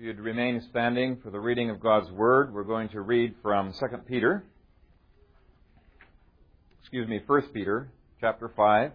you'd remain standing for the reading of God's Word, we're going to read from 1 Peter chapter 5.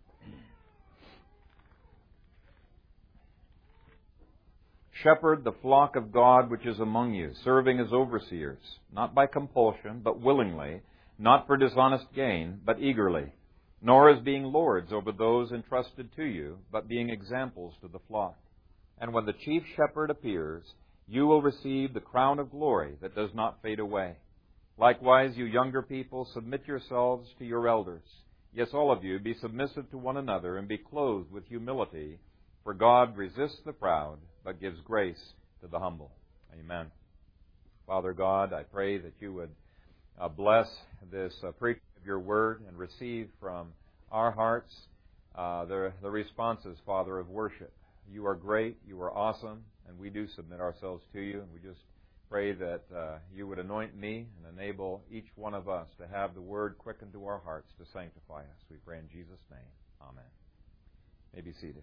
Shepherd the flock of God which is among you, serving as overseers, not by compulsion, but willingly, not for dishonest gain, but eagerly, nor as being lords over those entrusted to you, but being examples to the flock. And when the chief shepherd appears, you will receive the crown of glory that does not fade away. Likewise, you younger people, submit yourselves to your elders. Yes, all of you, be submissive to one another and be clothed with humility, for God resists the proud, but gives grace to the humble. Amen. Father God, I pray that you would bless this preaching of your word and receive from our hearts the responses, Father, of worship. You are great, you are awesome, and we do submit ourselves to you. And we just pray that you would anoint me and enable each one of us to have the word quickened to our hearts to sanctify us. We pray in Jesus' name. Amen. You may be seated.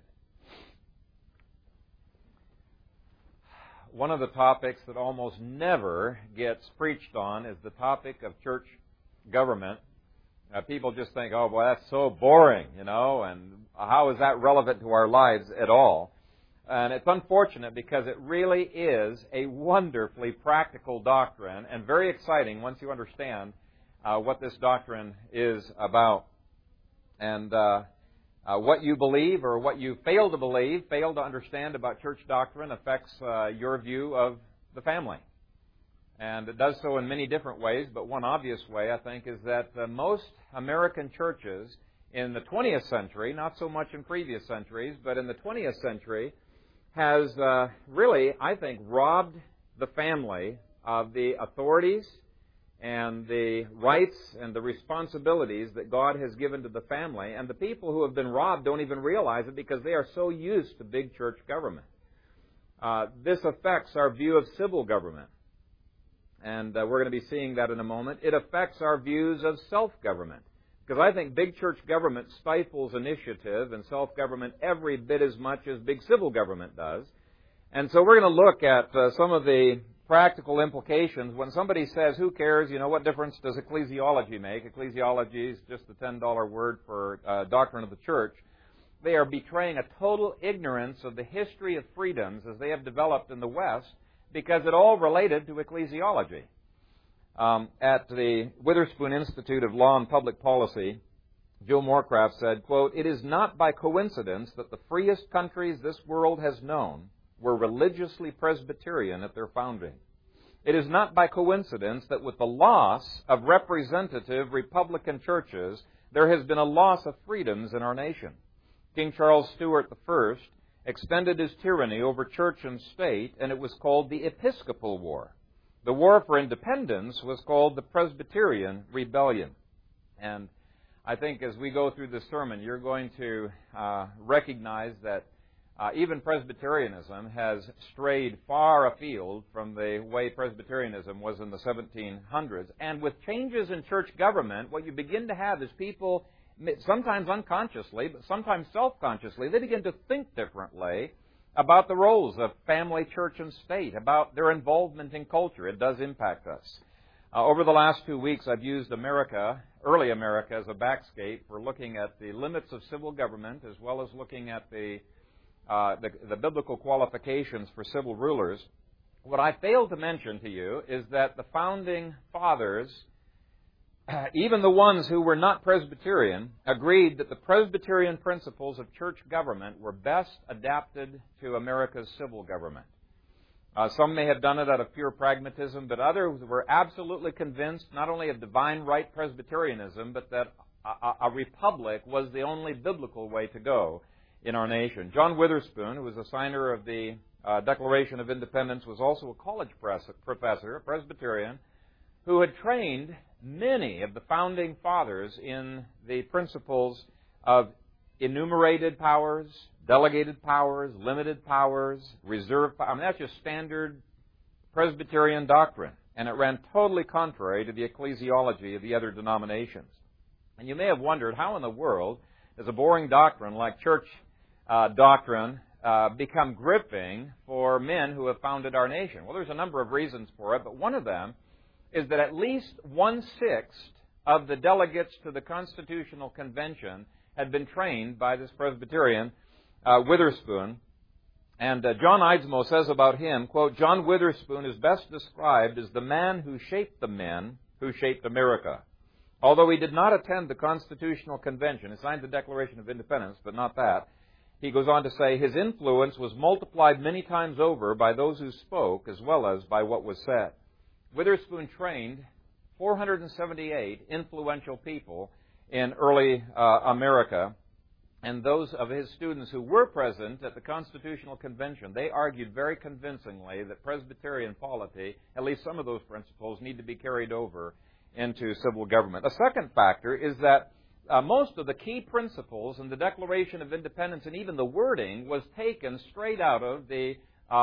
One of the topics that almost never gets preached on is the topic of church government. People just think, oh, boy, that's so boring, and how is that relevant to our lives at all? And it's unfortunate because it really is a wonderfully practical doctrine and very exciting once you understand what this doctrine is about. And what you believe or what you fail to understand about church doctrine affects your view of the family. And it does so in many different ways, but one obvious way, I think, is that most American churches in the 20th century, not so much in previous centuries, but in the 20th century, has really, I think, robbed the family of the authorities and the rights and the responsibilities that God has given to the family. And the people who have been robbed don't even realize it because they are so used to big church government. This affects our view of civil government. And we're going to be seeing that in a moment. It affects our views of self-government. Because I think big church government stifles initiative and self-government every bit as much as big civil government does. And so we're going to look at some of the practical implications. When somebody says, who cares, what difference does ecclesiology make? Ecclesiology is just the $10 word for doctrine of the church. They are betraying a total ignorance of the history of freedoms as they have developed in the West, because it all related to ecclesiology. At the Witherspoon Institute of Law and Public Policy, Joe Morecraft said, quote, "It is not by coincidence that the freest countries this world has known were religiously Presbyterian at their founding. It is not by coincidence that with the loss of representative Republican churches, there has been a loss of freedoms in our nation. King Charles Stuart I extended his tyranny over church and state, and it was called the Episcopal War. The War for Independence was called the Presbyterian Rebellion." And I think as we go through this sermon, you're going to recognize that even Presbyterianism has strayed far afield from the way Presbyterianism was in the 1700s. And with changes in church government, what you begin to have is people, sometimes unconsciously, but sometimes self-consciously, they begin to think differently about the roles of family, church, and state, about their involvement in culture. It does impact us. Over the last 2 weeks, I've used early America, as a backscape for looking at the limits of civil government, as well as looking at the biblical qualifications for civil rulers. What I failed to mention to you is that the founding fathers, even the ones who were not Presbyterian, agreed that the Presbyterian principles of church government were best adapted to America's civil government. Some may have done it out of pure pragmatism, but others were absolutely convinced not only of divine right Presbyterianism, but that a republic was the only biblical way to go in our nation. John Witherspoon, who was a signer of the Declaration of Independence, was also a college professor, a Presbyterian, who had trained many of the founding fathers in the principles of enumerated powers, delegated powers, limited powers, reserved powers. That's just standard Presbyterian doctrine, and it ran totally contrary to the ecclesiology of the other denominations. And you may have wondered, how in the world does a boring doctrine like church doctrine become gripping for men who have founded our nation? Well, there's a number of reasons for it, but one of them is that at least 1/6 of the delegates to the Constitutional Convention had been trained by this Presbyterian, Witherspoon. And John Eidsmoe says about him, quote, "John Witherspoon is best described as the man who shaped the men who shaped America. Although he did not attend the Constitutional Convention, he signed the Declaration of Independence, but not that, he goes on to say, his influence was multiplied many times over by those who spoke as well as by what was said." Witherspoon trained 478 influential people in early America, and those of his students who were present at the Constitutional Convention, they argued very convincingly that Presbyterian polity, at least some of those principles, need to be carried over into civil government. A second factor is that most of the key principles in the Declaration of Independence and even the wording was taken straight out of the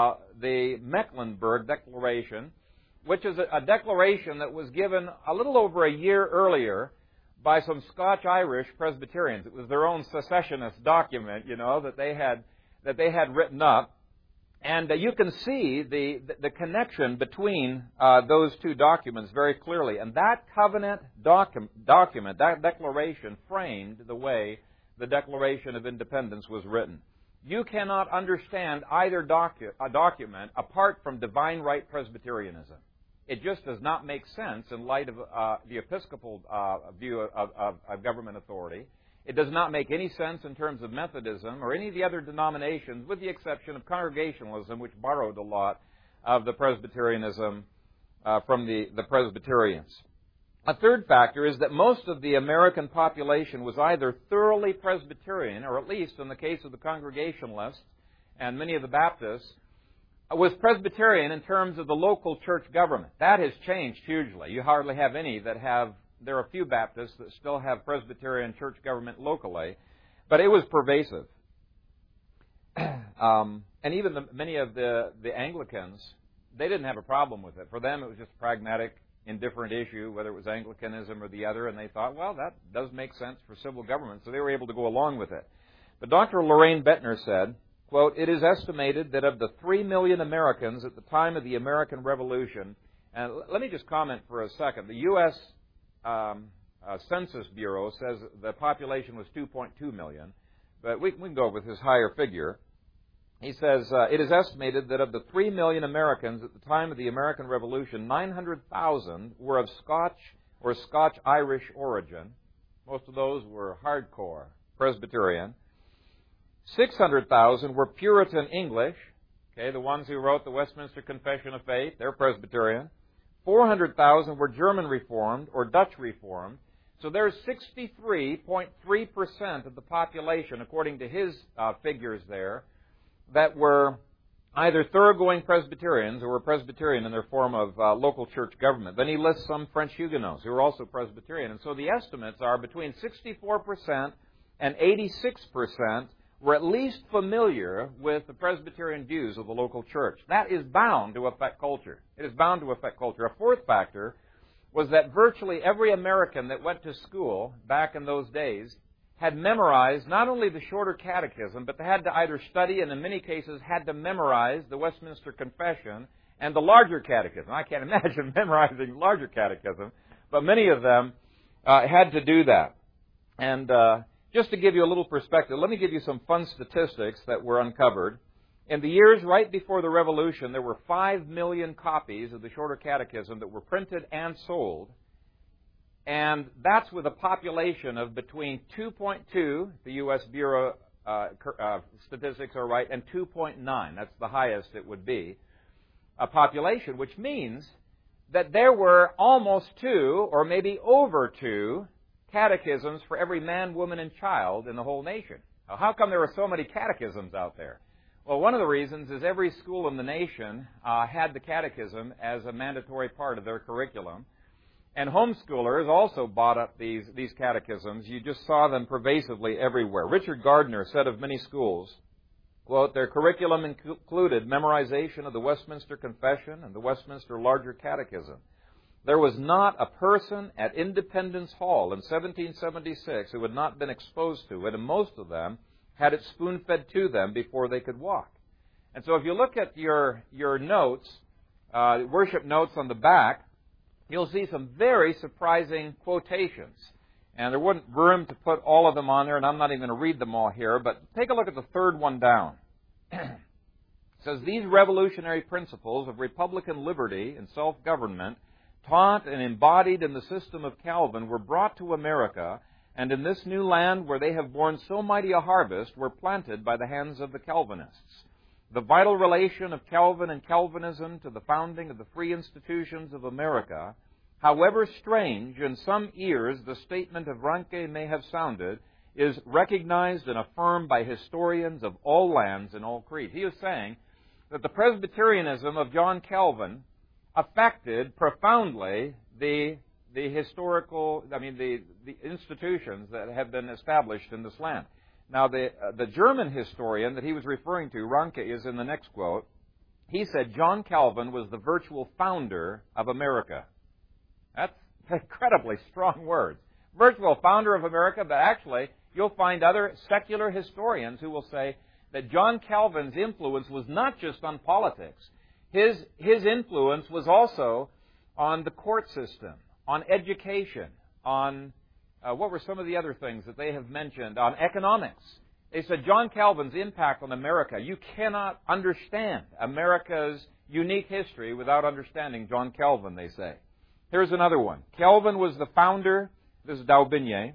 Mecklenburg Declaration, which is a declaration that was given a little over a year earlier by some Scotch-Irish Presbyterians. It was their own secessionist document, that they had written up. And you can see the connection between those two documents very clearly. And that covenant document, that declaration, framed the way the Declaration of Independence was written. You cannot understand either document apart from divine right Presbyterianism. It just does not make sense in light of the Episcopal view of government authority. It does not make any sense in terms of Methodism or any of the other denominations, with the exception of Congregationalism, which borrowed a lot of the Presbyterianism from the Presbyterians. A third factor is that most of the American population was either thoroughly Presbyterian, or at least in the case of the Congregationalists and many of the Baptists, was Presbyterian in terms of the local church government. That has changed hugely. You hardly have any that have, there are a few Baptists that still have Presbyterian church government locally, but it was pervasive. And even many of the Anglicans, they didn't have a problem with it. For them, it was just a pragmatic, indifferent issue, whether it was Anglicanism or the other, and they thought, well, that does make sense for civil government, so they were able to go along with it. But Dr. Lorraine Bettner said, quote, "It is estimated that of the 3 million Americans at the time of the American Revolution," and let me just comment for a second. The U.S. Census Bureau says the population was 2.2 million, but we can go with his higher figure. He says, "It is estimated that of the 3 million Americans at the time of the American Revolution, 900,000 were of Scotch or Scotch-Irish origin. Most of those were hardcore Presbyterian. 600,000 were Puritan English, the ones who wrote the Westminster Confession of Faith, they're Presbyterian. 400,000 were German Reformed or Dutch Reformed. So there's 63.3% of the population, according to his figures there, that were either thoroughgoing Presbyterians or were Presbyterian in their form of local church government. Then he lists some French Huguenots who were also Presbyterian. And so the estimates are between 64% and 86% were at least familiar with the Presbyterian views of the local church. That is bound to affect culture. It is bound to affect culture. A fourth factor was that virtually every American that went to school back in those days had memorized not only the shorter catechism, but they had to either study and in many cases had to memorize the Westminster Confession and the larger catechism. I can't imagine memorizing the larger catechism, but many of them had to do that. And just to give you a little perspective, let me give you some fun statistics that were uncovered. In the years right before the Revolution, there were 5 million copies of the Shorter Catechism that were printed and sold. And that's with a population of between 2.2, the U.S. Bureau statistics are right, and 2.9. That's the highest it would be. A population, which means that there were almost 2, or maybe over 2, catechisms for every man, woman, and child in the whole nation. Now, how come there were so many catechisms out there? Well, one of the reasons is every school in the nation had the catechism as a mandatory part of their curriculum. And homeschoolers also bought up these catechisms. You just saw them pervasively everywhere. Richard Gardner said of many schools, quote, "Their curriculum included memorization of the Westminster Confession and the Westminster Larger Catechism. There was not a person at Independence Hall in 1776 who had not been exposed to it, and most of them had it spoon-fed to them before they could walk. And so if you look at your notes, worship notes on the back, you'll see some very surprising quotations. And there wasn't room to put all of them on there, and I'm not even going to read them all here, but take a look at the third one down. It says, these revolutionary principles of Republican liberty and self-government, taught and embodied in the system of Calvin, were brought to America, and in this new land where they have borne so mighty a harvest, were planted by the hands of the Calvinists. The vital relation of Calvin and Calvinism to the founding of the free institutions of America, however strange in some ears the statement of Ranke may have sounded, is recognized and affirmed by historians of all lands and all creeds. He is saying that the Presbyterianism of John Calvin affected profoundly the institutions that have been established in this land. Now, the German historian that he was referring to, Ranke, is in the next quote. He said John Calvin was the virtual founder of America. That's incredibly strong words. Virtual founder of America, but actually you'll find other secular historians who will say that John Calvin's influence was not just on politics. His influence was also on the court system, on education, on what were some of the other things that they have mentioned, on economics. They said John Calvin's impact on America, you cannot understand America's unique history without understanding John Calvin, they say. Here's another one. Calvin was the founder, this is Daubigny,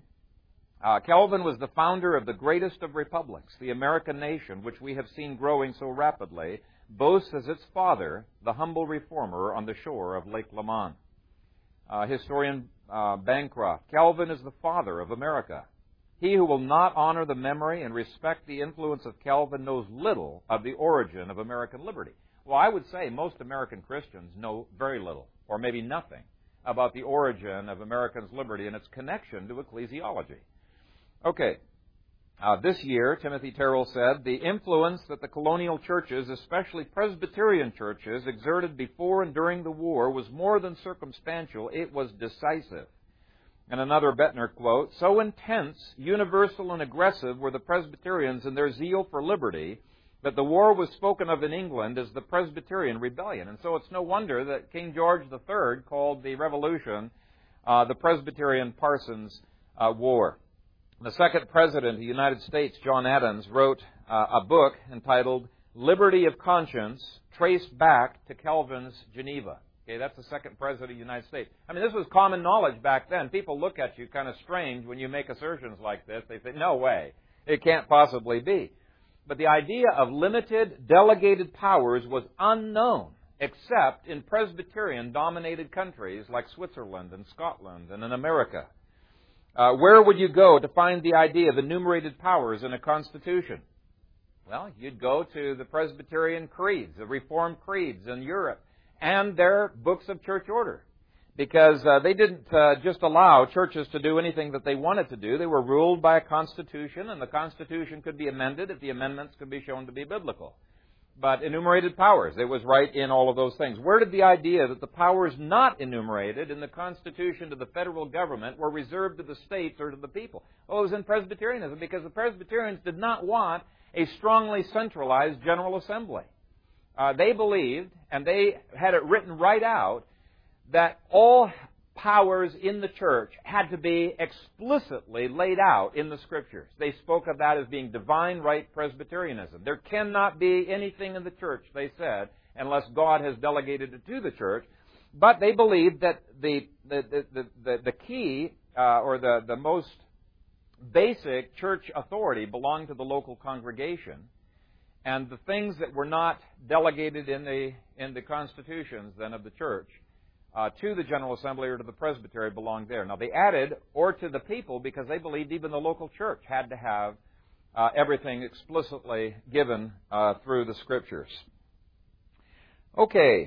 Calvin was the founder of the greatest of republics, the American nation, which we have seen growing so rapidly, boasts as its father, the humble reformer on the shore of Lake Leman. Historian Bancroft, Calvin is the father of America. He who will not honor the memory and respect the influence of Calvin knows little of the origin of American liberty. Well, I would say most American Christians know very little, or maybe nothing, about the origin of Americans' liberty and its connection to ecclesiology. Okay, this year, Timothy Terrell said, the influence that the colonial churches, especially Presbyterian churches, exerted before and during the war was more than circumstantial, it was decisive. And another Bettner quote, so intense, universal, and aggressive were the Presbyterians in their zeal for liberty that the war was spoken of in England as the Presbyterian Rebellion. And so it's no wonder that King George III called the revolution the Presbyterian Parsons War. The second President of the United States, John Adams, wrote a book entitled Liberty of Conscience, Traced Back to Calvin's Geneva. Okay, that's the second President of the United States. I mean, this was common knowledge back then. People look at you kind of strange when you make assertions like this. They say, no way, it can't possibly be. But the idea of limited, delegated powers was unknown, except in Presbyterian-dominated countries like Switzerland and Scotland and in America. Where would you go to find the idea of enumerated powers in a constitution? Well, you'd go to the Presbyterian creeds, the Reformed creeds in Europe, and their books of church order. Because they didn't just allow churches to do anything that they wanted to do. They were ruled by a constitution, and the constitution could be amended if the amendments could be shown to be biblical. But enumerated powers, it was right in all of those things. Where did the idea that the powers not enumerated in the Constitution to the federal government were reserved to the states or to the people? Well, it was in Presbyterianism, because the Presbyterians did not want a strongly centralized General Assembly. They believed, and they had it written right out, that all powers in the church had to be explicitly laid out in the Scriptures. They spoke of that as being divine right Presbyterianism. There cannot be anything in the church, they said, unless God has delegated it to the church. But they believed that the key or the most basic church authority belonged to the local congregation, and the things that were not delegated in the constitutions then of the church to the General Assembly or to the Presbytery belonged there. Now they added, or to the people, because they believed even the local church had to have everything explicitly given through the Scriptures. Okay.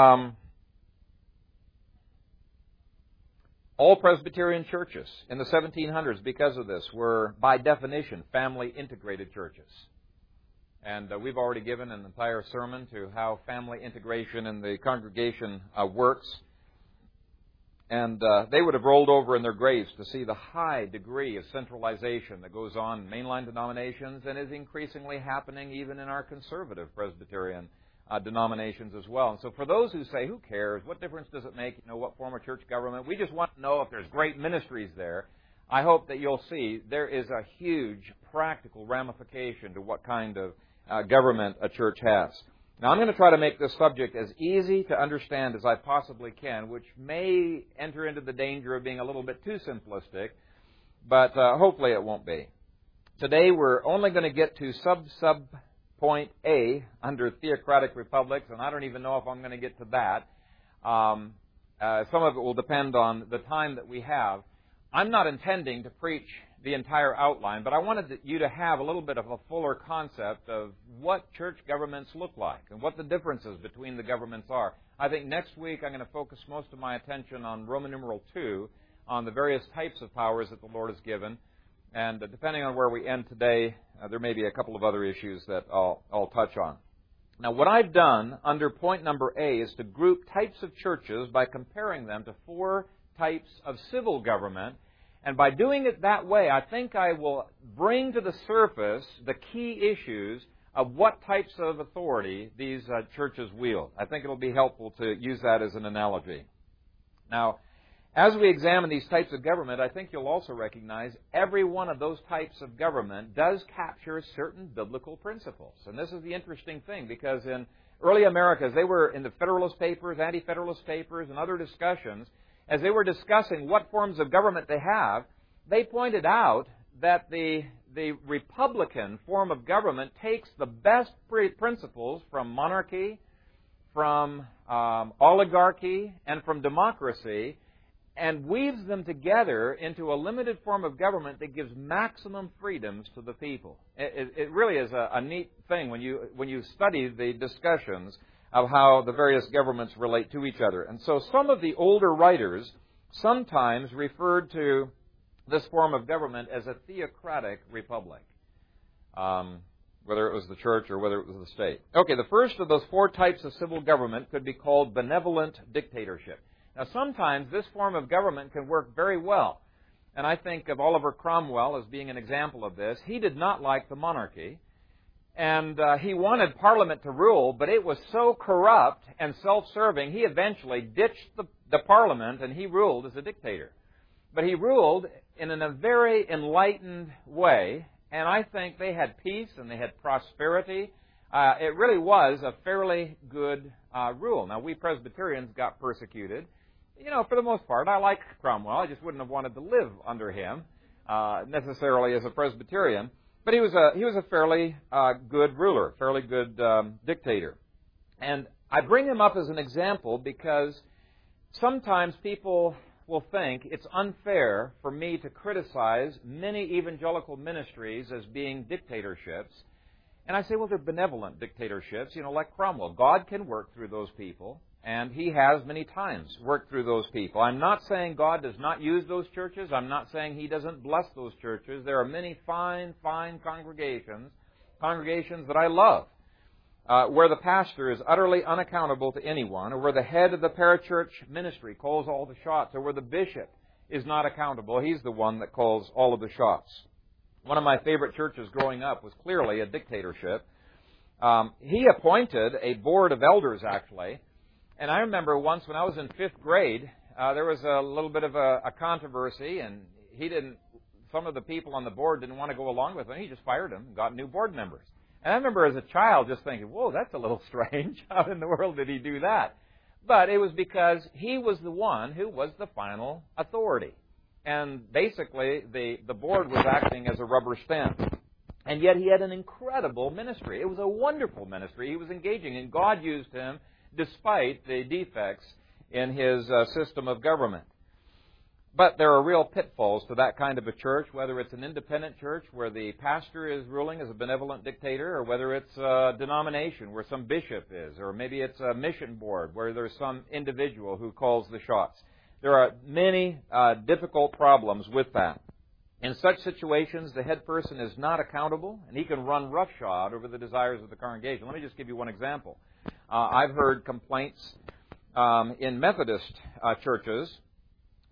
All Presbyterian churches in the 1700s, because of this, were by definition family integrated churches. And we've already given an entire sermon to how family integration in the congregation works. And they would have rolled over in their graves to see the high degree of centralization that goes on in mainline denominations and is increasingly happening even in our conservative Presbyterian denominations as well. And so for those who say, who cares? What difference does it make, what form of church government? We just want to know if there's great ministries there. I hope that you'll see there is a huge practical ramification to what kind of government a church has. Now, I'm going to try to make this subject as easy to understand as I possibly can, which may enter into the danger of being a little bit too simplistic, but hopefully it won't be. Today, we're only going to get to sub-point A under theocratic republics, and I don't even know if I'm going to get to that. Some of it will depend on the time that we have. I'm not intending to preach the entire outline, but I wanted you to have a little bit of a fuller concept of what church governments look like and what the differences between the governments are. I think next week I'm going to focus most of my attention on Roman numeral 2, on the various types of powers that the Lord has given. And depending on where we end today, there may be a couple of other issues that I'll touch on. Now, what I've done under point number A is to group types of churches by comparing them to 4 types of civil government. And by doing it that way, I think I will bring to the surface the key issues of what types of authority these churches wield. I think it'll be helpful to use that as an analogy. Now, as we examine these types of government, I think you'll also recognize every one of those types of government does capture certain biblical principles. And this is the interesting thing, because in early America, as they were in the Federalist Papers, Anti-Federalist Papers, and other discussions, as they were discussing what forms of government they have, they pointed out that the Republican form of government takes the best principles from monarchy, from oligarchy, and from democracy, and weaves them together into a limited form of government that gives maximum freedoms to the people. It really is a neat thing when you study the discussions of how the various governments relate to each other. And so some of the older writers sometimes referred to this form of government as a theocratic republic, whether it was the church or whether it was the state. Okay, the first of those 4 types of civil government could be called benevolent dictatorship. Now, sometimes this form of government can work very well. And I think of Oliver Cromwell as being an example of this. He did not like the monarchy. And he wanted Parliament to rule, but it was so corrupt and self-serving, he eventually ditched the Parliament and he ruled as a dictator. But he ruled in a very enlightened way, and I think they had peace and they had prosperity. It really was a fairly good rule. Now, we Presbyterians got persecuted. For the most part, I like Cromwell. I just wouldn't have wanted to live under him necessarily as a Presbyterian. But he was a fairly good ruler, fairly good dictator. And I bring him up as an example because sometimes people will think it's unfair for me to criticize many evangelical ministries as being dictatorships. And I say, well, they're benevolent dictatorships, like Cromwell. God can work through those people, and He has many times worked through those people. I'm not saying God does not use those churches. I'm not saying He doesn't bless those churches. There are many fine congregations that I love, where the pastor is utterly unaccountable to anyone, or where the head of the parachurch ministry calls all the shots, or where the bishop is not accountable. He's the one that calls all of the shots. One of my favorite churches growing up was clearly a dictatorship. He appointed a board of elders, actually. And I remember once when I was in 5th grade, there was a little bit of a controversy, and some of the people on the board didn't want to go along with him. He just fired them and got new board members. And I remember as a child just thinking, whoa, that's a little strange. How in the world did he do that? But it was because he was the one who was the final authority. And basically, the board was acting as a rubber stamp. And yet he had an incredible ministry. It was a wonderful ministry he was engaging in. God used him despite the defects in his system of government. But there are real pitfalls to that kind of a church, whether it's an independent church where the pastor is ruling as a benevolent dictator, or whether it's a denomination where some bishop is, or maybe it's a mission board where there's some individual who calls the shots. There are many difficult problems with that. In such situations, the head person is not accountable, and he can run roughshod over the desires of the congregation. Let me just give you one example. I've heard complaints in Methodist churches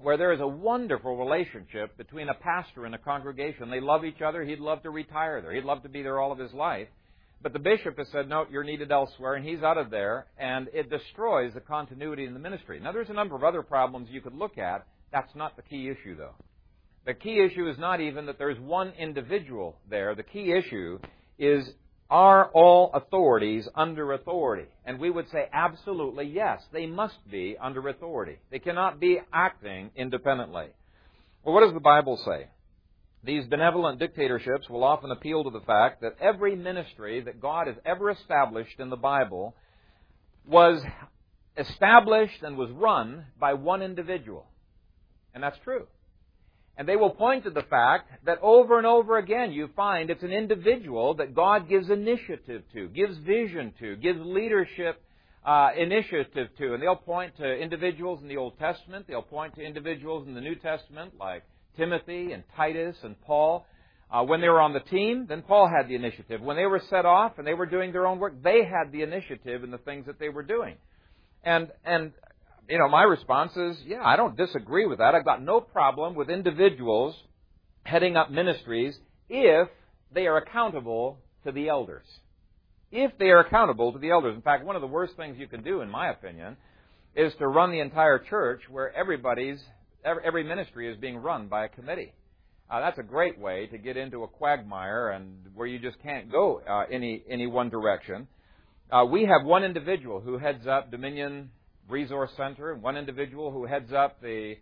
where there is a wonderful relationship between a pastor and a congregation. They love each other. He'd love to retire there. He'd love to be there all of his life. But the bishop has said, no, you're needed elsewhere, and he's out of there, and it destroys the continuity in the ministry. Now, there's a number of other problems you could look at. That's not the key issue, though. The key issue is not even that there's one individual there. The key issue is, are all authorities under authority? And we would say absolutely yes. They must be under authority. They cannot be acting independently. Well, what does the Bible say? These benevolent dictatorships will often appeal to the fact that every ministry that God has ever established in the Bible was established and was run by one individual. And that's true. And they will point to the fact that over and over again you find it's an individual that God gives initiative to, gives vision to, gives leadership initiative to. And they'll point to individuals in the Old Testament. They'll point to individuals in the New Testament like Timothy and Titus and Paul. When they were on the team, then Paul had the initiative. When they were set off and they were doing their own work, they had the initiative in the things that they were doing. And you know, my response is, yeah, I don't disagree with that. I've got no problem with individuals heading up ministries if they are accountable to the elders. If they are accountable to the elders. In fact, one of the worst things you can do, in my opinion, is to run the entire church where every ministry is being run by a committee. That's a great way to get into a quagmire and where you just can't go any one direction. We have one individual who heads up Dominion Resource Center, and one individual who heads up the,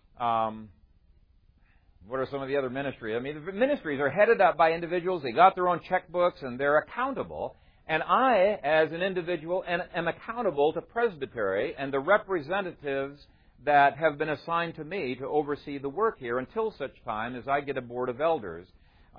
what are some of the other ministries? I mean, the ministries are headed up by individuals. They got their own checkbooks, and they're accountable. And I, as an individual, am accountable to Presbytery and the representatives that have been assigned to me to oversee the work here until such time as I get a board of elders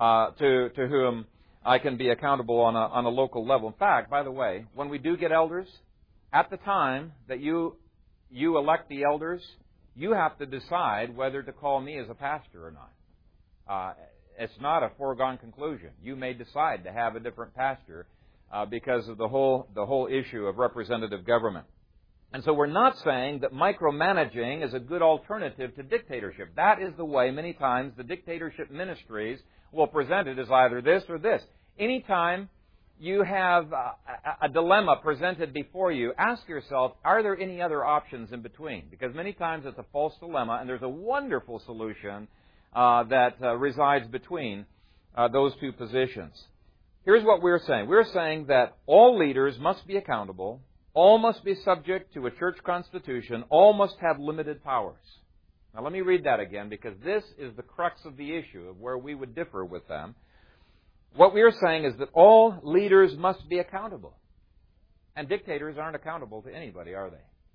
to whom I can be accountable on a local level. In fact, by the way, when we do get elders, at the time that you elect the elders, you have to decide whether to call me as a pastor or not. It's not a foregone conclusion. You may decide to have a different pastor because of the whole issue of representative government. And so we're not saying that micromanaging is a good alternative to dictatorship. That is the way many times the dictatorship ministries will present it as either this or this. Anytime you have a dilemma presented before you, ask yourself, are there any other options in between? Because many times it's a false dilemma, and there's a wonderful solution that resides between those two positions. Here's what we're saying. We're saying that all leaders must be accountable, all must be subject to a church constitution, all must have limited powers. Now let me read that again, because this is the crux of the issue of where we would differ with them. What we are saying is that all leaders must be accountable. And dictators aren't accountable to anybody, are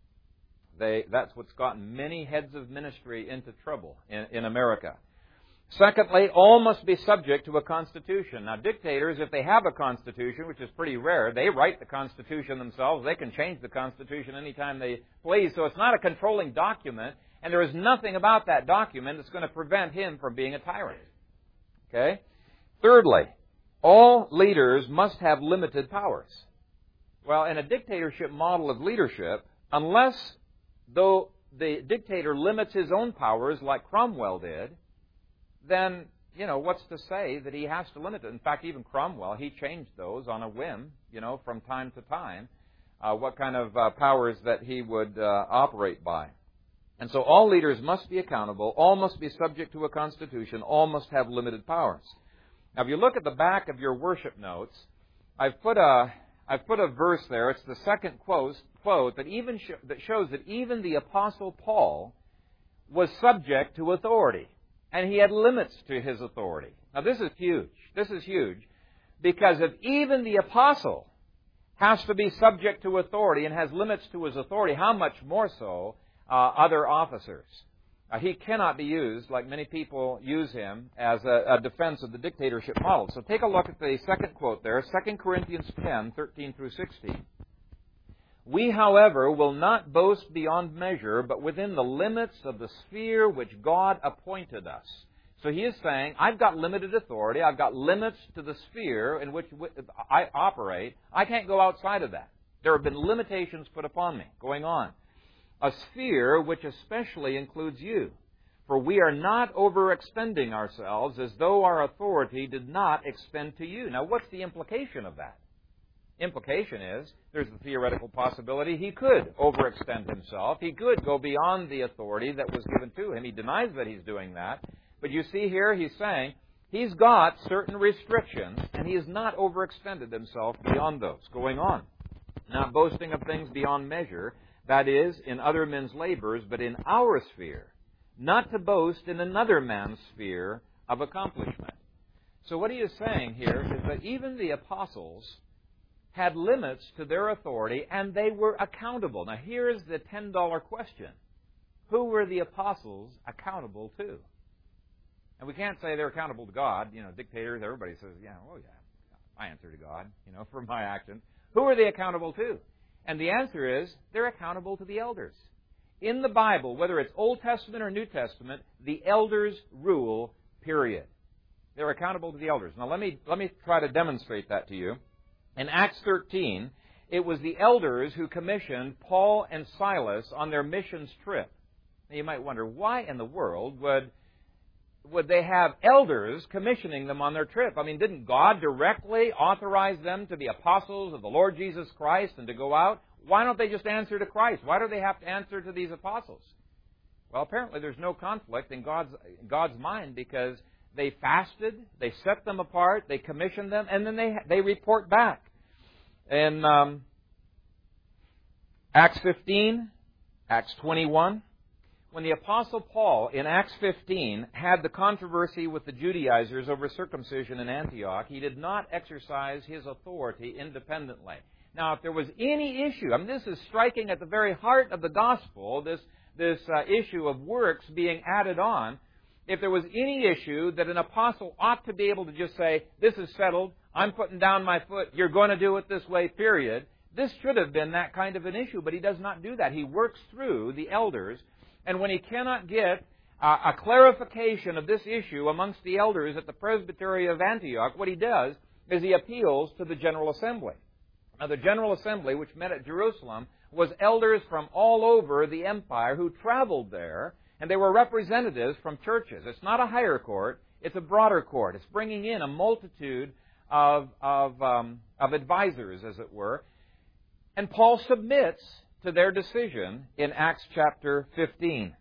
they? That's what's gotten many heads of ministry into trouble in America. Secondly, all must be subject to a constitution. Now, dictators, if they have a constitution, which is pretty rare, they write the constitution themselves. They can change the constitution anytime they please. So it's not a controlling document, and there is nothing about that document that's going to prevent him from being a tyrant. Okay? Thirdly, all leaders must have limited powers. Well, in a dictatorship model of leadership, unless though the dictator limits his own powers like Cromwell did, then, what's to say that he has to limit it? In fact, even Cromwell, he changed those on a whim, from time to time, what kind of powers that he would operate by. And so all leaders must be accountable, all must be subject to a constitution, all must have limited powers. Now, if you look at the back of your worship notes, I've put a verse there. It's the second quote that shows that even the Apostle Paul was subject to authority, and he had limits to his authority. Now, this is huge. This is huge because if even the apostle has to be subject to authority and has limits to his authority, how much more so other officers? He cannot be used, like many people use him, as a defense of the dictatorship model. So take a look at the second quote there, 2 Corinthians 10, 13 through 16. We, however, will not boast beyond measure, but within the limits of the sphere which God appointed us. So he is saying, I've got limited authority, I've got limits to the sphere in which I operate. I can't go outside of that. There have been limitations put upon me going on. a sphere which especially includes you. For we are not overextending ourselves as though our authority did not extend to you. Now, what's the implication of that? Implication is there's the theoretical possibility he could overextend himself. He could go beyond the authority that was given to him. He denies that he's doing that. But you see here, he's saying he's got certain restrictions, and he has not overextended himself beyond those. Going on. Not boasting of things beyond measure, that is, in other men's labors, but in our sphere. Not to boast in another man's sphere of accomplishment. So what he is saying here is that even the apostles had limits to their authority, and they were accountable. Now here's the $10 question. Who were the apostles accountable to? And we can't say they're accountable to God. You know, dictators, everybody says, I answer to God, for my actions. Who are they accountable to? And the answer is, they're accountable to the elders. In the Bible, whether it's Old Testament or New Testament, the elders rule, period. They're accountable to the elders. Now let me try to demonstrate that to you. In Acts 13, it was the elders who commissioned Paul and Silas on their missions trip. Now you might wonder, why in the world would they have elders commissioning them on their trip? I mean, didn't God directly authorize them to be apostles of the Lord Jesus Christ and to go out? Why don't they just answer to Christ? Why do they have to answer to these apostles? Well, apparently there's no conflict in God's mind, because they fasted, they set them apart, they commissioned them, and then they report back. In Acts 15, Acts 21, when the Apostle Paul, in Acts 15, had the controversy with the Judaizers over circumcision in Antioch, he did not exercise his authority independently. Now, if there was any issue, this is striking at the very heart of the gospel, this issue of works being added on. If there was any issue that an apostle ought to be able to just say, this is settled, I'm putting down my foot, you're going to do it this way, period. This should have been that kind of an issue, but he does not do that. He works through the elders, and when he cannot get a clarification of this issue amongst the elders at the Presbytery of Antioch, what he does is he appeals to the General Assembly. Now, the General Assembly, which met at Jerusalem, was elders from all over the empire who traveled there, and they were representatives from churches. It's not a higher court, it's a broader court. It's bringing in a multitude of advisors, as it were. And Paul submits to their decision in Acts chapter 15.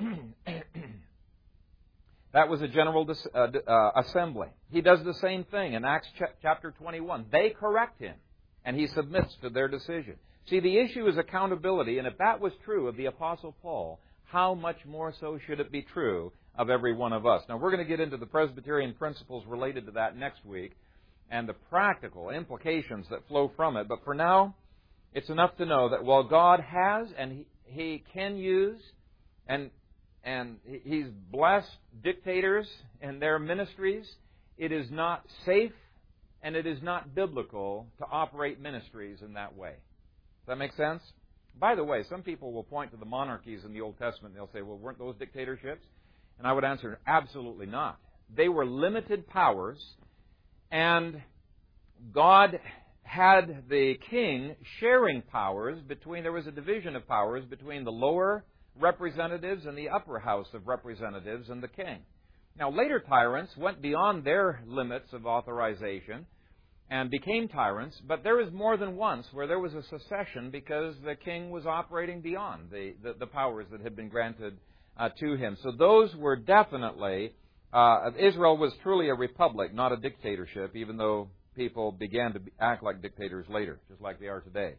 That was a general assembly. He does the same thing in Acts chapter 21. They correct him, and he submits to their decision. See, the issue is accountability, and if that was true of the Apostle Paul, how much more so should it be true of every one of us? Now, we're going to get into the Presbyterian principles related to that next week and the practical implications that flow from it. But for now, it's enough to know that while God has and He can use and He's blessed dictators and their ministries, it is not safe and it is not biblical to operate ministries in that way. Does that make sense? By the way, some people will point to the monarchies in the Old Testament and they'll say, well, weren't those dictatorships? And I would answer, absolutely not. They were limited powers, and God had the king sharing powers between, there was a division of powers between the lower representatives and the upper house of representatives and the king. Now, later tyrants went beyond their limits of authorization and became tyrants, but there was more than once where there was a secession because the king was operating beyond the powers that had been granted to him. So those were definitely, Israel was truly a republic, not a dictatorship, even though people began to act like dictators later, just like they are today.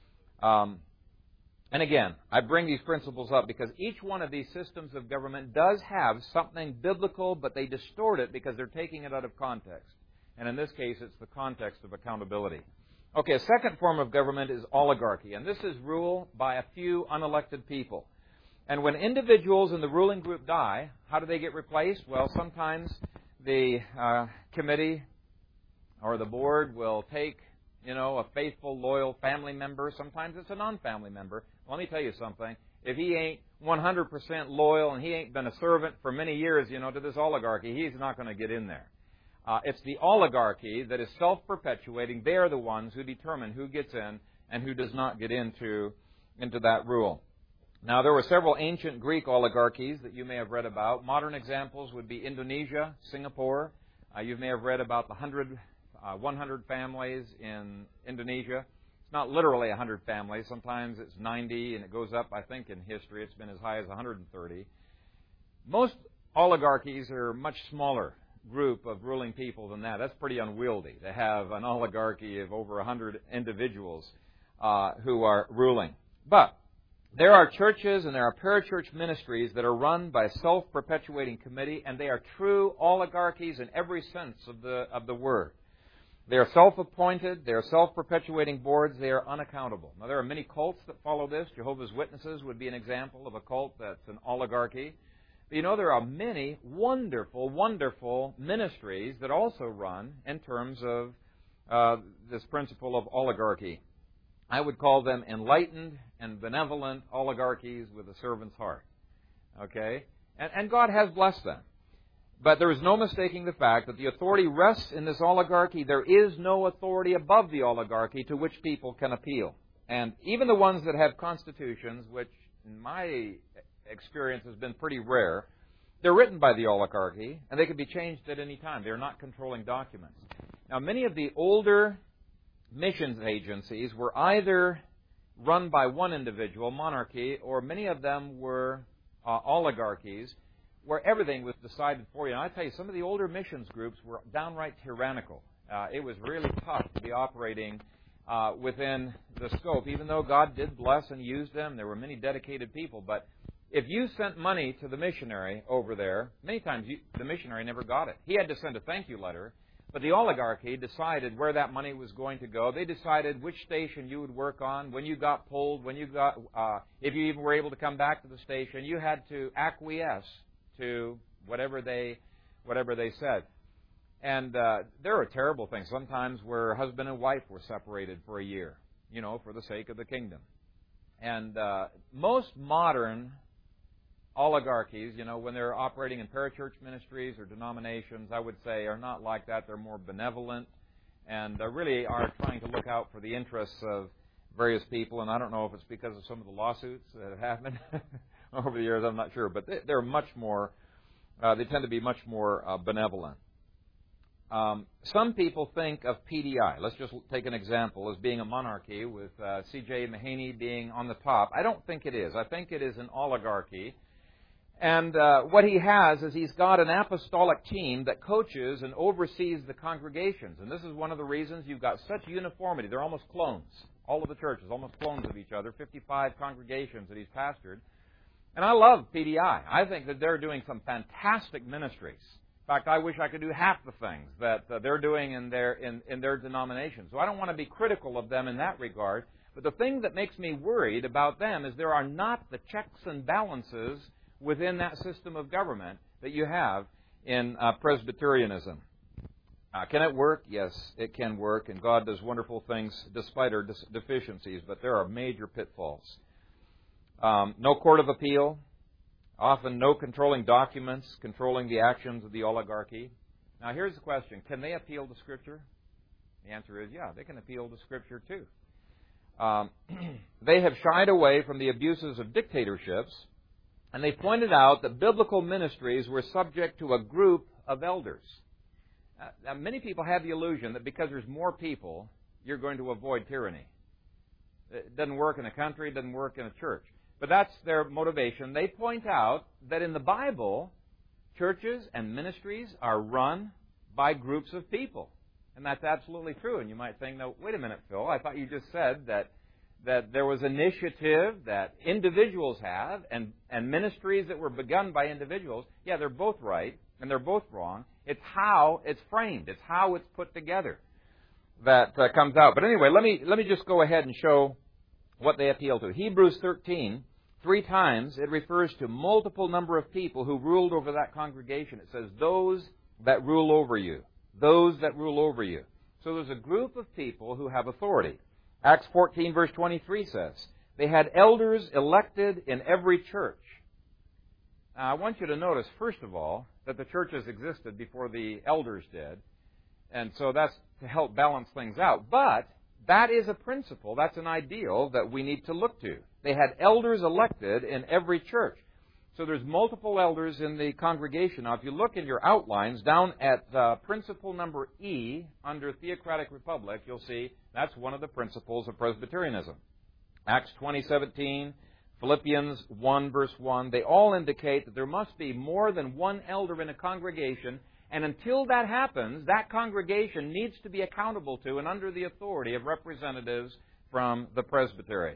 And again, I bring these principles up because each one of these systems of government does have something biblical, but they distort it because they're taking it out of context. And in this case, it's the context of accountability. Okay, a second form of government is oligarchy, and this is rule by a few unelected people. And when individuals in the ruling group die, how do they get replaced? Well, sometimes the committee or the board will take, a faithful, loyal family member. Sometimes it's a non-family member. Let me tell you something. If he ain't 100% loyal and he ain't been a servant for many years, to this oligarchy, he's not going to get in there. It's the oligarchy that is self-perpetuating. They are the ones who determine who gets in and who does not get into that rule. Now, there were several ancient Greek oligarchies that you may have read about. Modern examples would be Indonesia, Singapore. You may have read about the 100 families in Indonesia. It's not literally 100 families. Sometimes it's 90, and it goes up, I think, in history. It's been as high as 130. Most oligarchies are a much smaller group of ruling people than that. That's pretty unwieldy to have an oligarchy of over 100 individuals who are ruling. But there are churches and there are parachurch ministries that are run by a self-perpetuating committee, and they are true oligarchies in every sense of the word. They are self-appointed, they are self-perpetuating boards, they are unaccountable. Now, there are many cults that follow this. Jehovah's Witnesses would be an example of a cult that's an oligarchy. But you know, there are many wonderful, wonderful ministries that also run in terms of this principle of oligarchy. I would call them enlightened and benevolent oligarchies with a servant's heart. Okay? And God has blessed them. But there is no mistaking the fact that the authority rests in this oligarchy. There is no authority above the oligarchy to which people can appeal. And even the ones that have constitutions, which in my experience has been pretty rare, they're written by the oligarchy, and they can be changed at any time. They're not controlling documents. Now, many of the older missions agencies were either run by one individual, monarchy, or many of them were oligarchies, where everything was decided for you. And I tell you, some of the older missions groups were downright tyrannical. It was really tough to be operating within the scope, even though God did bless and use them. There were many dedicated people. But if you sent money to the missionary over there, many times the missionary never got it. He had to send a thank you letter. But the oligarchy decided where that money was going to go. They decided which station you would work on, when you got pulled, when you got, if you even were able to come back to the station. You had to acquiesce to whatever they said. And there are terrible things sometimes where husband and wife were separated for a year, you know, for the sake of the kingdom. And most modern oligarchies, you know, when they're operating in parachurch ministries or denominations, I would say are not like that. They're more benevolent and really are trying to look out for the interests of various people. And I don't know if it's because of some of the lawsuits that have happened over the years. I'm not sure. But they're much more, they tend to be much more benevolent. Some people think of PDI, let's just take an example, as being a monarchy with C.J. Mahaney being on the top. I don't think it is. I think it is an oligarchy. And what he has is he's got an apostolic team that coaches and oversees the congregations. And this is one of the reasons you've got such uniformity. They're almost clones. All of the churches, almost clones of each other, 55 congregations that he's pastored. And I love PDI. I think that they're doing some fantastic ministries. In fact, I wish I could do half the things that they're doing in their denomination. So I don't want to be critical of them in that regard. But the thing that makes me worried about them is there are not the checks and balances within that system of government that you have in Presbyterianism. Can it work? Yes, it can work, and God does wonderful things despite our deficiencies, but there are major pitfalls. No court of appeal, often no controlling documents, controlling the actions of the oligarchy. Now here's the question, can they appeal to Scripture? The answer is yeah, they can appeal to Scripture too. They have shied away from the abuses of dictatorships, and they pointed out that biblical ministries were subject to a group of elders. Now, many people have the illusion that because there's more people, you're going to avoid tyranny. It doesn't work in a country, it doesn't work in a church. But that's their motivation. They point out that in the Bible, churches and ministries are run by groups of people. And that's absolutely true. And you might think, no, wait a minute, Phil, I thought you just said that there was initiative that individuals have and ministries that were begun by individuals. Yeah, they're both right and they're both wrong. It's how it's framed. It's how it's put together that comes out. But anyway, let me just go ahead and show what they appeal to. Hebrews 13, 3 times it refers to multiple number of people who ruled over that congregation. It says, those that rule over you. Those that rule over you. So there's a group of people who have authority. Acts 14, verse 23 says, they had elders elected in every church. Now, I want you to notice, first of all, that the churches existed before the elders did. And so that's to help balance things out. But that is a principle, that's an ideal that we need to look to. They had elders elected in every church. So there's multiple elders in the congregation. Now, if you look in your outlines, down at principle number E, under Theocratic Republic, you'll see that's one of the principles of Presbyterianism. Acts 20:17, Philippians 1, verse 1, they all indicate that there must be more than one elder in a congregation, and until that happens, that congregation needs to be accountable to and under the authority of representatives from the presbytery.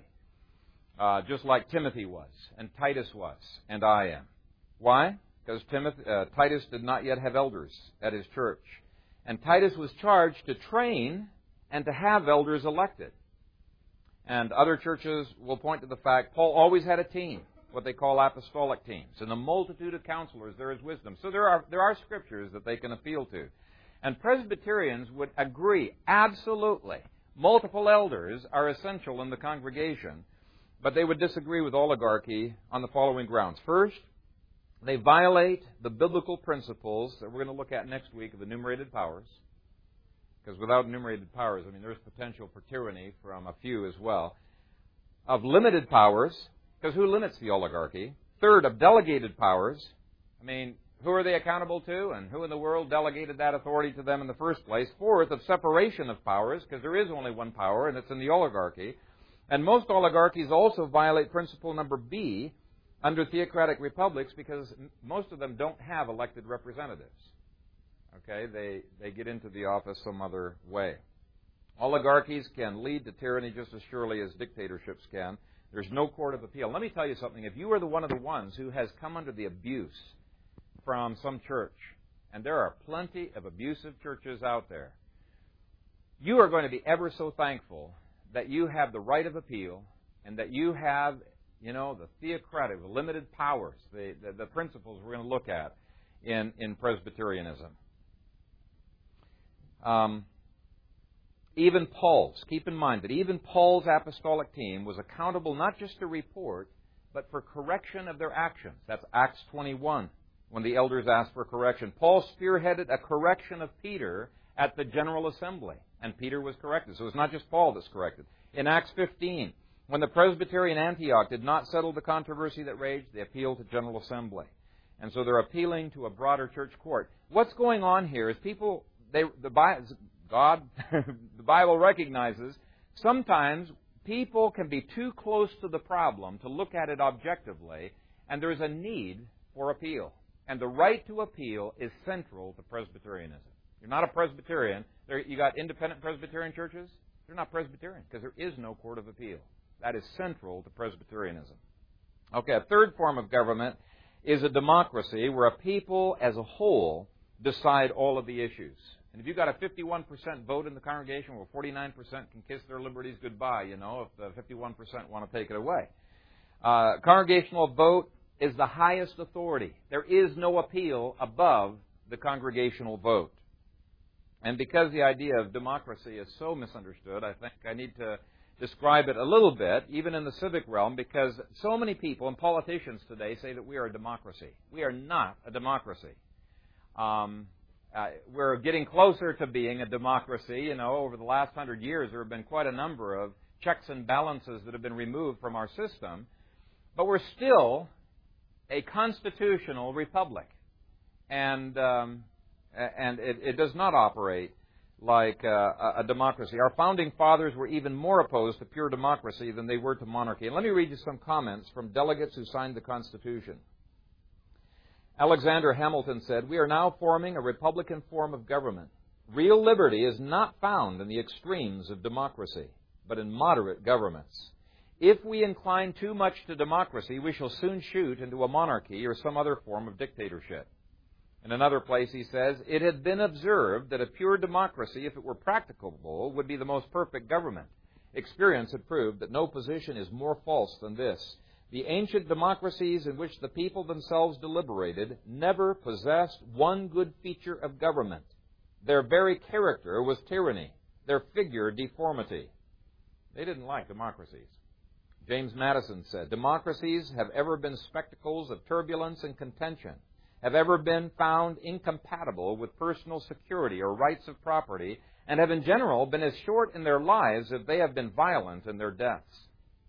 Just like Timothy was, and Titus was, and I am. Why? Because Titus did not yet have elders at his church. And Titus was charged to train and to have elders elected. And other churches will point to the fact Paul always had a team, what they call apostolic teams. In the multitude of counselors there is wisdom. So there are scriptures that they can appeal to. And Presbyterians would agree, absolutely, multiple elders are essential in the congregation. But they would disagree with oligarchy on the following grounds. First, they violate the biblical principles that we're going to look at next week of the enumerated powers. Because without enumerated powers, there's potential for tyranny from a few as well. Of limited powers, because who limits the oligarchy? Third, of delegated powers. Who are they accountable to, and who in the world delegated that authority to them in the first place? Fourth, of separation of powers, because there is only one power, and it's in the oligarchy. And most oligarchies also violate principle number B under theocratic republics because most of them don't have elected representatives. Okay, they get into the office some other way. Oligarchies can lead to tyranny just as surely as dictatorships can. There's no court of appeal. Let me tell you something. If you are one of the ones who has come under the abuse from some church, and there are plenty of abusive churches out there, you are going to be ever so thankful that you have the right of appeal and that you have, the theocratic, the limited powers, the principles we're going to look at in Presbyterianism. Even Paul's, keep in mind that even Paul's apostolic team was accountable not just to report, but for correction of their actions. That's Acts 21, when the elders asked for correction. Paul spearheaded a correction of Peter at the General Assembly, and Peter was corrected. So it's not just Paul that's corrected. In Acts 15, when the presbytery in Antioch did not settle the controversy that raged, they appealed to General Assembly. And so they're appealing to a broader church court. What's going on here is the Bible recognizes sometimes people can be too close to the problem to look at it objectively, and there's a need for appeal. And the right to appeal is central to Presbyterianism. You're not a Presbyterian. You got independent Presbyterian churches? They're not Presbyterian because there is no court of appeal. That is central to Presbyterianism. Okay, a third form of government is a democracy where a people as a whole decide all of the issues. And if you've got a 51% vote in the congregation where 49% can kiss their liberties goodbye, if the 51% want to take it away. Congregational vote is the highest authority. There is no appeal above the congregational vote. And because the idea of democracy is so misunderstood, I think I need to describe it a little bit, even in the civic realm, because so many people and politicians today say that we are a democracy. We are not a democracy. We're getting closer to being a democracy. Over the last 100 years, there have been quite a number of checks and balances that have been removed from our system. But we're still a constitutional republic. And it does not operate like a democracy. Our founding fathers were even more opposed to pure democracy than they were to monarchy. And let me read you some comments from delegates who signed the Constitution. Alexander Hamilton said, "We are now forming a republican form of government. Real liberty is not found in the extremes of democracy, but in moderate governments. If we incline too much to democracy, we shall soon shoot into a monarchy or some other form of dictatorship." In another place he says, "It had been observed that a pure democracy, if it were practicable, would be the most perfect government. Experience had proved that no position is more false than this. The ancient democracies in which the people themselves deliberated never possessed one good feature of government. Their very character was tyranny, their figure deformity." They didn't like democracies. James Madison said, "Democracies have ever been spectacles of turbulence and contention, have ever been found incompatible with personal security or rights of property, and have in general been as short in their lives as they have been violent in their deaths."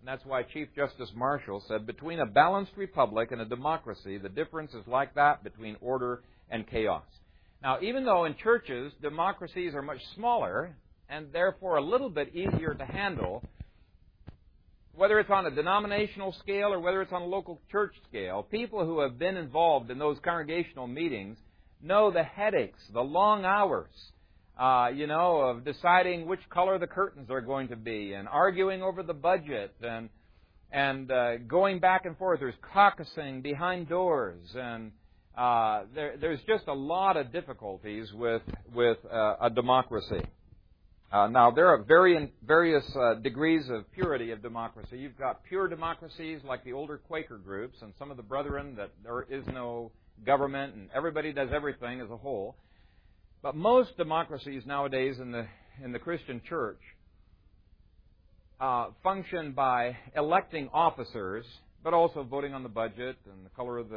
And that's why Chief Justice Marshall said, between a balanced republic and a democracy, the difference is like that between order and chaos. Now, even though in churches, democracies are much smaller and therefore a little bit easier to handle, whether it's on a denominational scale or whether it's on a local church scale, people who have been involved in those congregational meetings know the headaches, the long hours, of deciding which color the curtains are going to be and arguing over the budget and going back and forth. There's caucusing behind doors, and there's just a lot of difficulties with a democracy. Now, there are various degrees of purity of democracy. You've got pure democracies like the older Quaker groups and some of the brethren that there is no government and everybody does everything as a whole. But most democracies nowadays in the Christian church function by electing officers, but also voting on the budget and the color of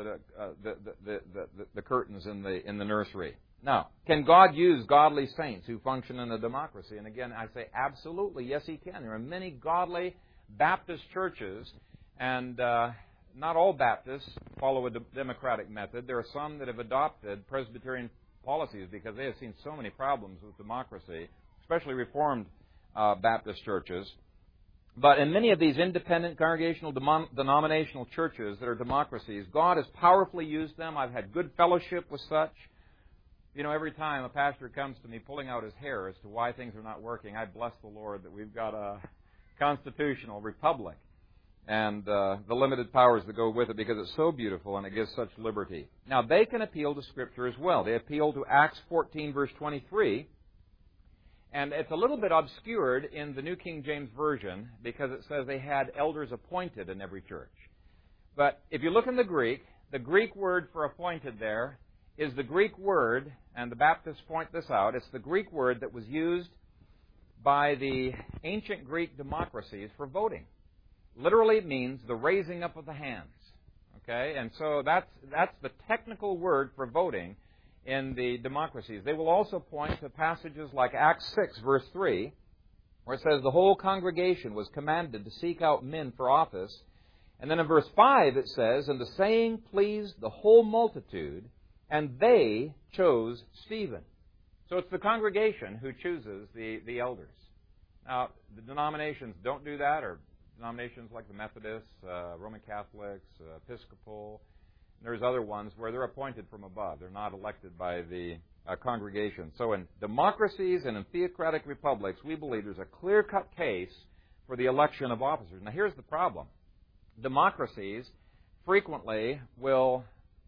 the curtains in the nursery. Now, can God use godly saints who function in a democracy? And again, I say absolutely, yes, He can. There are many godly Baptist churches, and not all Baptists follow a democratic method. There are some that have adopted Presbyterian policies because they have seen so many problems with democracy, especially Reformed Baptist churches. But in many of these independent congregational denominational churches that are democracies, God has powerfully used them. I've had good fellowship with such. Every time a pastor comes to me pulling out his hair as to why things are not working, I bless the Lord that we've got a constitutional republic and the limited powers that go with it because it's so beautiful and it gives such liberty. Now, they can appeal to Scripture as well. They appeal to Acts 14, verse 23, and it's a little bit obscured in the New King James Version because it says they had elders appointed in every church. But if you look in the Greek word for appointed there is the Greek word, and the Baptists point this out, it's the Greek word that was used by the ancient Greek democracies for voting. Literally, it means the raising up of the hands. Okay? And so that's the technical word for voting in the democracies. They will also point to passages like Acts 6, verse 3, where it says the whole congregation was commanded to seek out men for office. And then in verse 5 it says, and the saying pleased the whole multitude, and they chose Stephen. So it's the congregation who chooses the elders. Now, the denominations don't do that, or denominations like the Methodists, Roman Catholics, Episcopal. There's other ones where they're appointed from above. They're not elected by the congregation. So in democracies and in theocratic republics, we believe there's a clear-cut case for the election of officers. Now, here's the problem. Democracies frequently will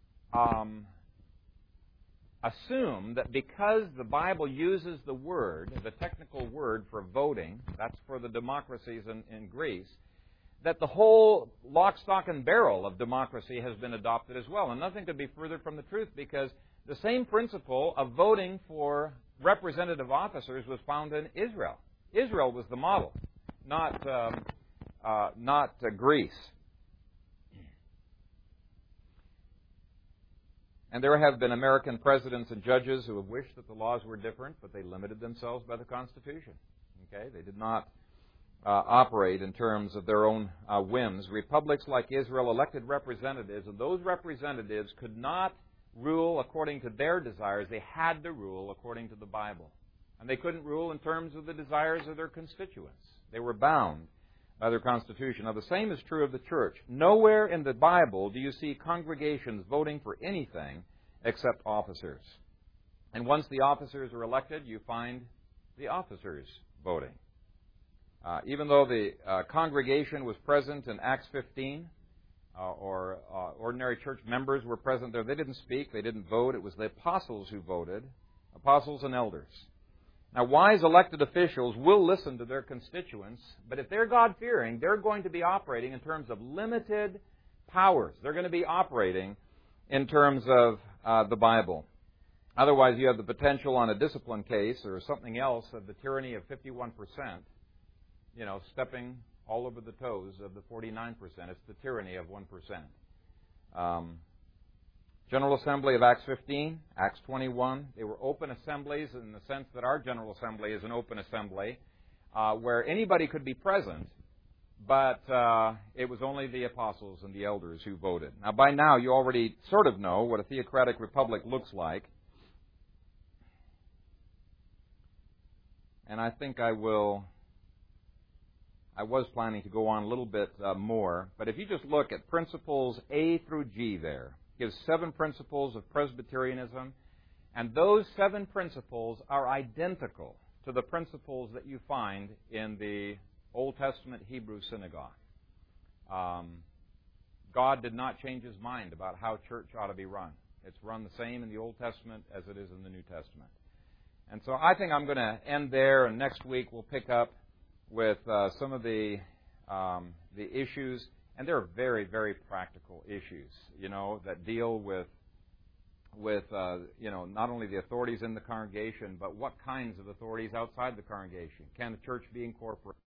assume that because the Bible uses the word, the technical word for voting, that's for the democracies in Greece, that the whole lock, stock, and barrel of democracy has been adopted as well. And nothing could be further from the truth because the same principle of voting for representative officers was found in Israel. Israel was the model, not Greece. And there have been American presidents and judges who have wished that the laws were different, but they limited themselves by the Constitution. Okay? They did not operate in terms of their own whims. Republics like Israel elected representatives, and those representatives could not rule according to their desires. They had to rule according to the Bible. And they couldn't rule in terms of the desires of their constituents. They were bound by their constitution. Now, the same is true of the church. Nowhere in the Bible do you see congregations voting for anything except officers. And once the officers are elected, you find the officers voting. Even though the congregation was present in Acts 15, or ordinary church members were present there, they didn't speak, they didn't vote. It was the apostles who voted, apostles and elders. Now, wise elected officials will listen to their constituents, but if they're God-fearing, they're going to be operating in terms of limited powers. They're going to be operating in terms of the Bible. Otherwise, you have the potential on a discipline case or something else of the tyranny of 51%, stepping all over the toes of the 49%. It's the tyranny of 1%. General Assembly of Acts 15, Acts 21, they were open assemblies in the sense that our General Assembly is an open assembly where anybody could be present, but it was only the apostles and the elders who voted. Now, by now, you already sort of know what a theocratic republic looks like. And I think I was planning to go on a little bit more, but if you just look at principles A through G there, it gives 7 principles of Presbyterianism, and those 7 principles are identical to the principles that you find in the Old Testament Hebrew synagogue. God did not change His mind about how church ought to be run. It's run the same in the Old Testament as it is in the New Testament. And so I think I'm going to end there, and next week we'll pick up with some of the issues, and they're very, very practical issues, that deal with not only the authorities in the congregation, but what kinds of authorities outside the congregation. Can the church be incorporated?